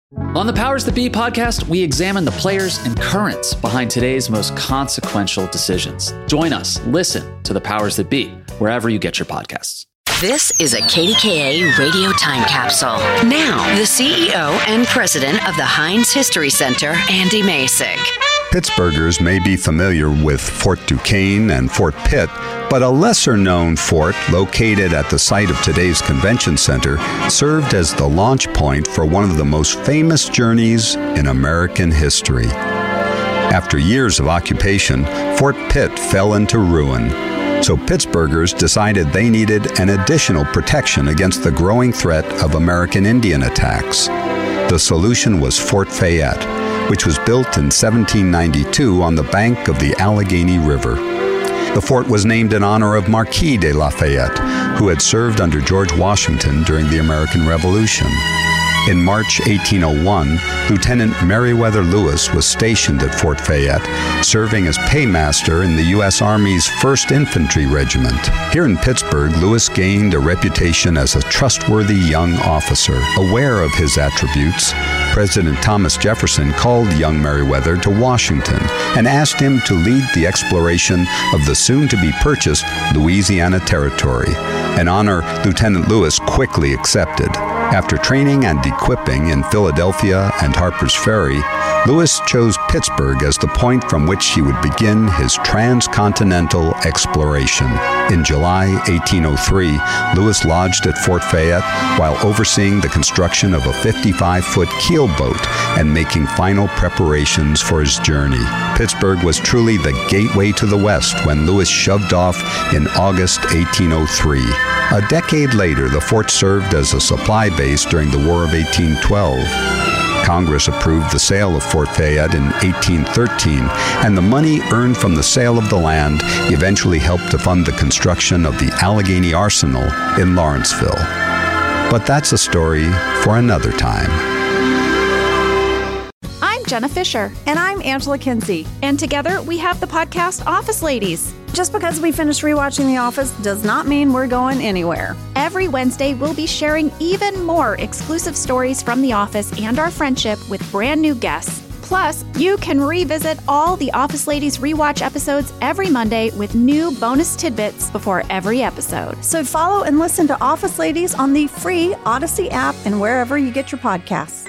On the Powers That Be podcast, we examine the players and currents behind today's most consequential decisions. Join us. Listen to the Powers That Be, wherever you get your podcasts. This is a KDKA radio time capsule. Now, the CEO and president of the Heinz History Center, Andy Masich. Pittsburghers may be familiar with Fort Duquesne and Fort Pitt, but a lesser-known fort located at the site of today's convention center served as the launch point for one of the most famous journeys in American history. After years of occupation, Fort Pitt fell into ruin. So Pittsburghers decided they needed an additional protection against the growing threat of American Indian attacks. The solution was Fort Fayette, which was built in 1792 on the bank of the Allegheny River. The fort was named in honor of Marquis de Lafayette, who had served under George Washington during the American Revolution. In March 1801, Lieutenant Meriwether Lewis was stationed at Fort Fayette, serving as paymaster in the U.S. Army's 1st Infantry Regiment. Here in Pittsburgh, Lewis gained a reputation as a trustworthy young officer. Aware of his attributes, President Thomas Jefferson called young Meriwether to Washington and asked him to lead the exploration of the soon-to-be-purchased Louisiana Territory, an honor Lieutenant Lewis quickly accepted. After training and equipping in Philadelphia and Harper's Ferry, Lewis chose Pittsburgh as the point from which he would begin his transcontinental exploration. In July 1803, Lewis lodged at Fort Fayette while overseeing the construction of a 55-foot keelboat and making final preparations for his journey. Pittsburgh was truly the gateway to the West when Lewis shoved off in August 1803. A decade later, the fort served as a supply base during the War of 1812. Congress approved the sale of Fort Fayette in 1813, and the money earned from the sale of the land eventually helped to fund the construction of the Allegheny Arsenal in Lawrenceville. But that's a story for another time. I'm Jenna Fisher. And I'm Angela Kinsey. And together we have the podcast Office Ladies. Just because we finished rewatching The Office does not mean we're going anywhere. Every Wednesday, we'll be sharing even more exclusive stories from The Office and our friendship with brand new guests. Plus, you can revisit all the Office Ladies rewatch episodes every Monday with new bonus tidbits before every episode. So follow and listen to Office Ladies on the free Odyssey app and wherever you get your podcasts.